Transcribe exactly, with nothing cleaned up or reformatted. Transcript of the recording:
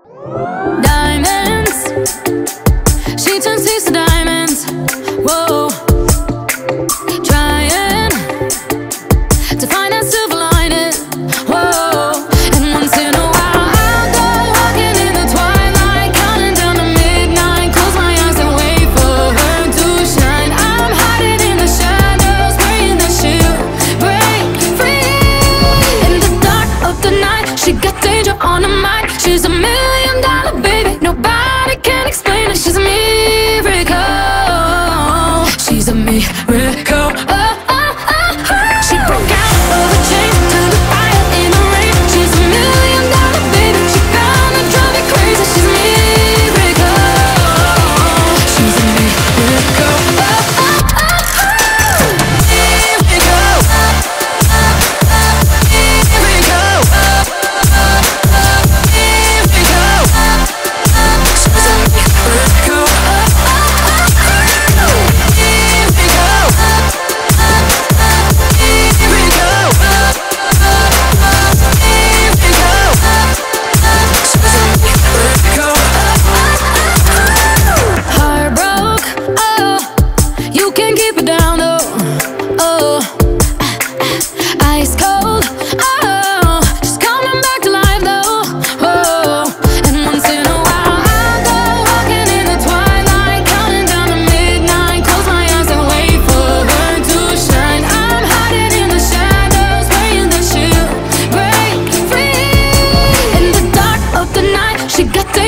Diamonds, she turns thieves to diamonds. Whoa, trying to find that silver lining. Whoa, and once in a while I'll go walking in the twilight, counting down to midnight. Close my eyes and wait for her to shine. I'm hiding in the shadows, praying that she'll break free. In the dark of the night, she got danger on her mind. She's a million dollar baby, nobody can explain it. She's a miracle. She's a miracle. Oh, oh, oh, oh. She broke out of a chain, turned to fire in the rain. She's a million dollar baby, she gonna drive me crazy. She's a miracle. She's a miracle. Oh, oh, oh, oh. Miracle. Oh, oh, oh. Miracle. Oh, oh, oh. Miracle. Oh, oh. She's a miracle. Oh, oh, oh. Miracle. Oh, heartbroke, oh, you can keep it down though. Oh, ice cold, oh, just coming back to life though. Oh, and once in a while I'll go walking in the twilight, counting down to midnight. Close my eyes and wait for her to shine. I'm hiding in the shadows, praying that she'll break free. In the dark of the night, she got the